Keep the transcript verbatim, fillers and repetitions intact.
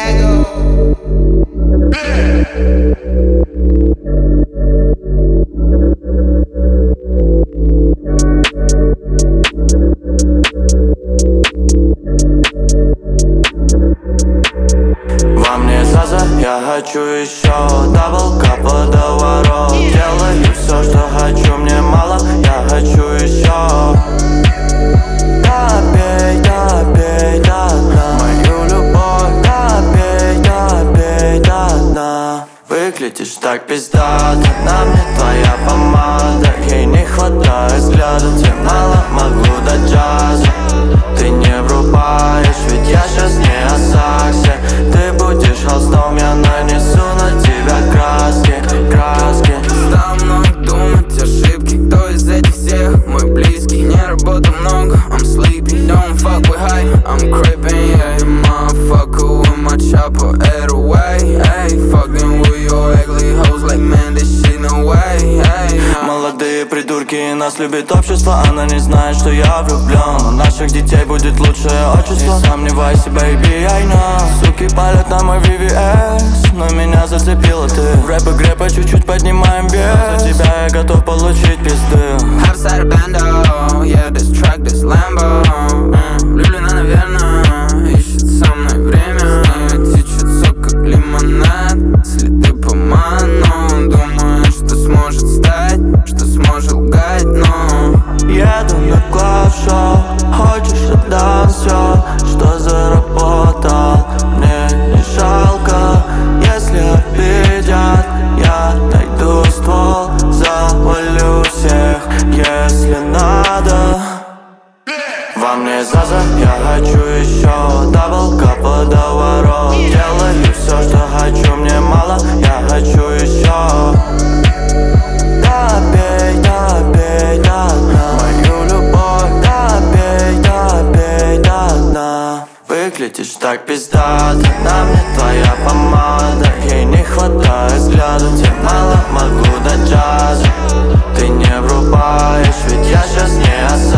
Во мне заза, я хочу еще дабл кап водоворот. Делаю все, что хочу, мне мало, я хочу еще. Допей, допей до дна мою любовь, допей, допей до дна. Выглядишь так пиздато, на мне твоя помада. Ей не хватает взгляда, тебе мало могу дать джаза. Ты не врубаешь, ведь я сейчас не о саксе. Ты будешь холстом, я нанесу на тебя краски, краски. Стал много думать ошибки, кто из этих всех мой близкий. Не работы много, I'm sleepy, don't fuck with high, I'm creeping. Yeah, you motherfucker with my chopper eight away. Hey, fucking with your ugly hoes like man, this shit no way. Hey, no. Молодые придурки, нас любит общество. Она не знает, что я влюблен. У наших детей будет лучшее отчество. Не сомневайся, baby, I know. Суки палят на мой ви ви эс, но меня зацепила ты. В рэп-игре по чуть-чуть поднимаем вес. За тебя я готов получить пизды. Outside of bando, yeah, this track, this Lambo. mm, Влюблена, наверное, ищет со мной время. Течет сок, как лимонад, следы по ману. Думаю, что сможет стать, что сможет лгать, но еду на клаб-шоу, хочешь отдам все, что заработал. Мне не жалко, если обидят, я найду ствол, завалю всех, если надо. Во мне заза, я хочу еще дабл кап водоворот. Делаю все, что хочу, мне мало, я хочу еще. Допей, допей до дна мою любовь, допей, допей до дна. Выглядишь так пиздато, на мне твоя помада. Ей не хватает взгляда, тебе мало могу дать джаза. Ты не врубаешь, ведь я сейчас не осознаю.